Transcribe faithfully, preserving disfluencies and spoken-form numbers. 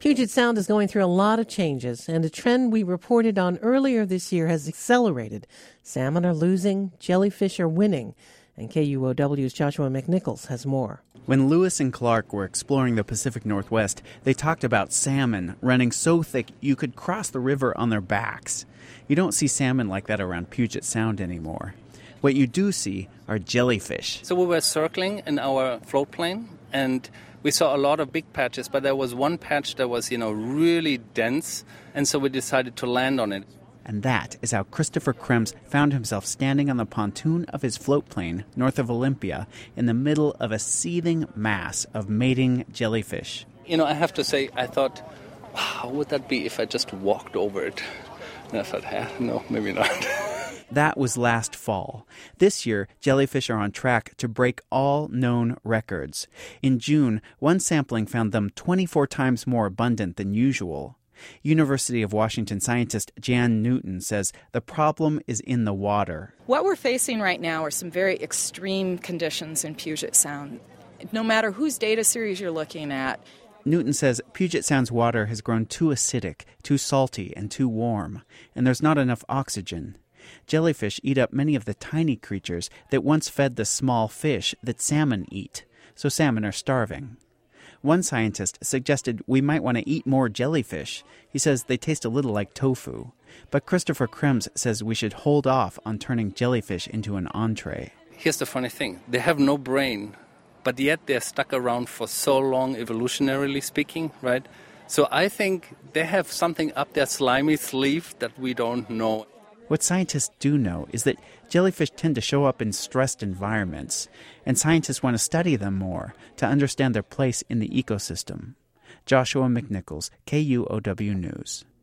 Puget Sound is going through a lot of changes, and a trend we reported on earlier this year has accelerated. Salmon are losing, jellyfish are winning, and K U O W's Joshua McNichols has more. When Lewis and Clark were exploring the Pacific Northwest, they talked about salmon running so thick you could cross the river on their backs. You don't see salmon like that around Puget Sound anymore. What you do see are jellyfish. So we were circling in our float plane, and we saw a lot of big patches, but there was one patch that was, you know, really dense, and so we decided to land on it. And that is how Christopher Krems found himself standing on the pontoon of his float plane north of Olympia in the middle of a seething mass of mating jellyfish. You know, I have to say, I thought, wow, how would that be if I just walked over it? And I thought, eh, no, maybe not. That was last fall. This year, jellyfish are on track to break all known records. In June, one sampling found them twenty-four times more abundant than usual. University of Washington scientist Jan Newton says the problem is in the water. What we're facing right now are some very extreme conditions in Puget Sound. No matter whose data series you're looking at. Newton says Puget Sound's water has grown too acidic, too salty, and too warm, and there's not enough oxygen. Jellyfish eat up many of the tiny creatures that once fed the small fish that salmon eat, so salmon are starving. One scientist suggested we might want to eat more jellyfish. He says they taste a little like tofu. But Christopher Krems says we should hold off on turning jellyfish into an entree. Here's the funny thing. They have no brain, but yet they're stuck around for so long, evolutionarily speaking, right? So I think they have something up their slimy sleeve that we don't know. What scientists do know is that jellyfish tend to show up in stressed environments, and scientists want to study them more to understand their place in the ecosystem. Joshua McNichols, K U O W News.